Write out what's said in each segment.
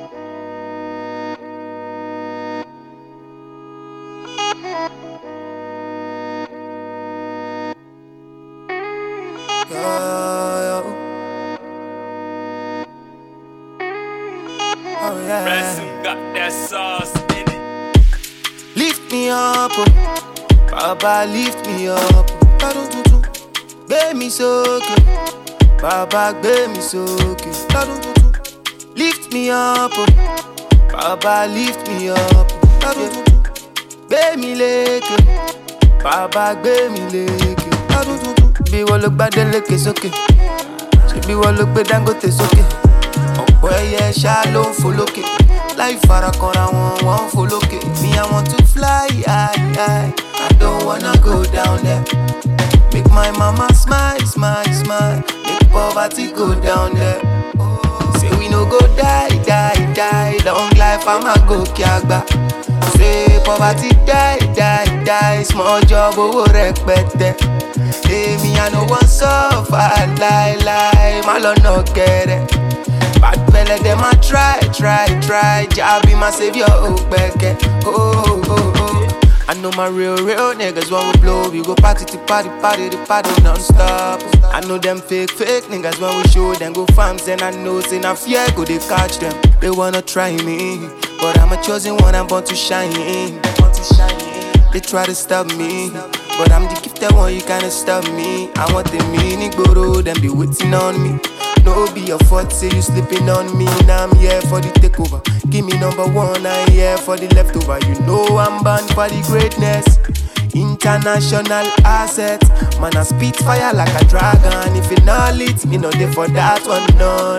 Oh yeah. Ransom got that sauce in it. Lift me up, oh. Baba, lift me up. Gbé mi sókè, Baba, gbé mi sókè. Lift me up, oh. Baba, lift me up. Gbé mi lékè, Baba, gbé mi lékè. Bí wọ́n ló gbádé lékè sókè, ṣé bí wọ́n ló gbé Dangote sókè. Ọ̀pọ̀ ẹyẹ ṣá ló ń fò lókè, láì farakanra wọ́n ń fò lókè. Me, I want to fly high, high. I don't wanna go down there. Make my mama smile, smile, smile. Make poverty go down there. Say we no go die, die, die. Long life I'ma go kiagba. Say poverty die, die, die. Small job owó rẹpẹtẹ. Hey, me I no want suffer, lie, lie. My lord no get it. Bad fella them a try. Jah be my savior, oh beke. Oh. I know my real niggas when we blow. We go party to party non-stop. I know them fake niggas when we show them go farms. And I know say na fear go they catch them. They wanna try me, but I'm a chosen one, I'm born to shine. They try to stop me, but I'm the gifted one, you can't stop me. I want the meaning, guru, them be waiting on me. No be your fault, say you sleeping on me. Now I'm here for the takeover. Give me number one, I'm here for the leftover. You know I'm bound for the greatness. International asset. Man, I spit fire like a dragon. If it not lit, me no there for that one, no.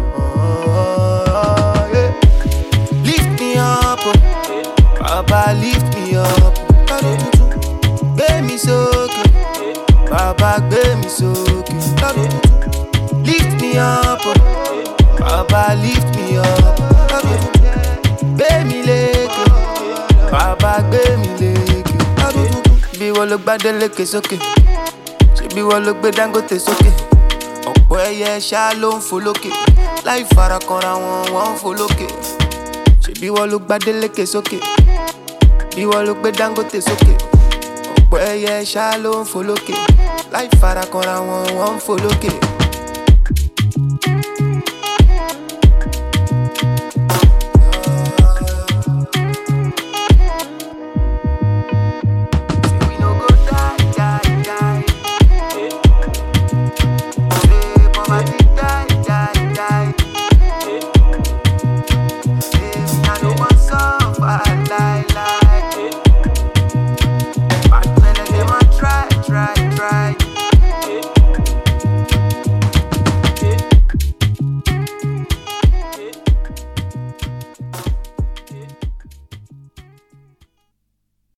Yeah. Lift me up, oh. Baba, lift me up. Gbé mi sókè, Baba, gbé mi sókè. Lift me up, oh. Baba, lift me up. Gbé mi lékè, Baba, gbé mi lékè. Bí wọ́n ló gbádé lékè sókè, ṣé bí wọ́n ló gbé Dangote sókè. Ọ̀pọ̀ ẹyẹ ṣá ló ń fò lókè, láì farakanra wọ́n ń fò lókè. Ṣé bí wọ́n ló gbádé lékè sókè, bí wọ́n ló gbé Dangote sókè. Ọ̀pọ̀ ẹyẹ ṣá ló ń fò lókè, láì farakanra wọ́n ń fò lókè.